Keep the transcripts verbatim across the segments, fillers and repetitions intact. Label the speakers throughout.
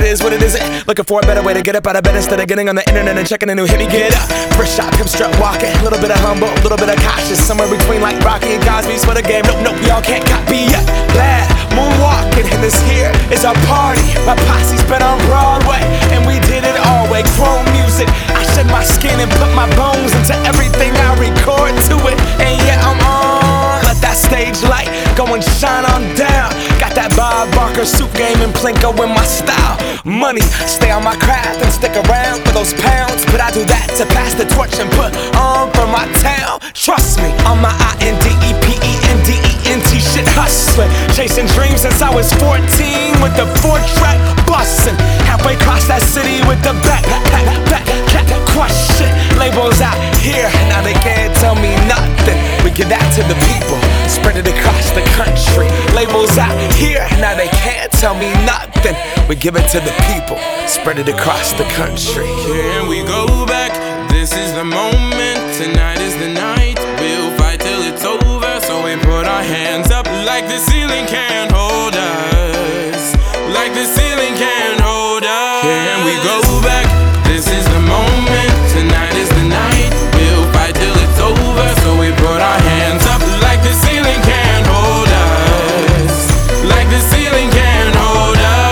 Speaker 1: is what it isn't. Looking for a better way to get up out of bed instead of getting on the internet and checking a new hit. Me get up, first shot, pimp strut walking. A little bit of humble, a little bit of cautious. Somewhere between like Rocky and Cosby's for the game. Nope, nope, y'all can't copy yet. Glad moonwalking, and this here is our party. My posse's been on Broadway, and we did it all way. Chrome music, I shed my skin and put my bones into everything I record to it. And yeah, I'm on. Let that stage light go and shine on down. Got that Bob Barker suit game and Plinko in my style. Money, stay on my craft and stick around for those pounds. But I do that to pass the torch and put on for my town. Trust me, on my I N D E P E N D E N T shit hustling. Chasing dreams since I was fourteen with the four track bustin'. Halfway across that city with the back, back, back, back, crush shit. Labels out here, now they can't tell me nothing. We give that to the people, spread it across the country. Labels out here, now they can't tell me nothing. We give it to the people, spread it across the country.
Speaker 2: Can we go back? This is the moment, tonight is the night. We'll fight till it's over, so we put our hands up like the ceiling can't hold us. Like the ceiling can't hold us. Can we go back? This is the moment, tonight is the night. We'll fight till it's over, so we put our hands up like the ceiling can't hold us. Like the ceiling can't hold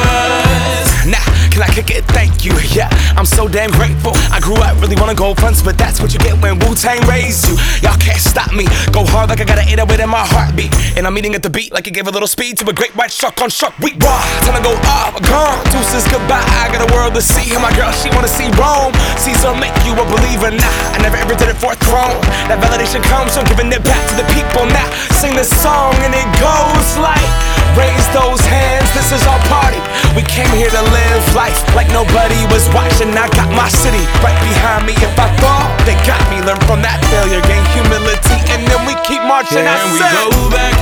Speaker 2: us.
Speaker 1: Nah, can I kick it? Thank you, yeah, I'm so damn grateful. I grew up really wanna go fronts, but that's what you get when Wu-Tang raised you. Y'all can't stop me, go hard like I got an eight oh eight in my heartbeat. And I'm eating at the beat like it gave a little speed to a great white shark on shark week. Raw, time to go off, gone, deuces goodbye. I got a world to see, and my girl, she wanna see Rome. Caesar make you a believer, nah, I never ever did it for a throne. That validation comes from giving it back to the people. Now, sing this song and it goes like, raise those hands, this is our party. We came here to live life like nobody was watching. I got my city right behind me. If I fall, they got me. Learn from that failure, gain humility, and then we keep marching.
Speaker 2: Can we go back?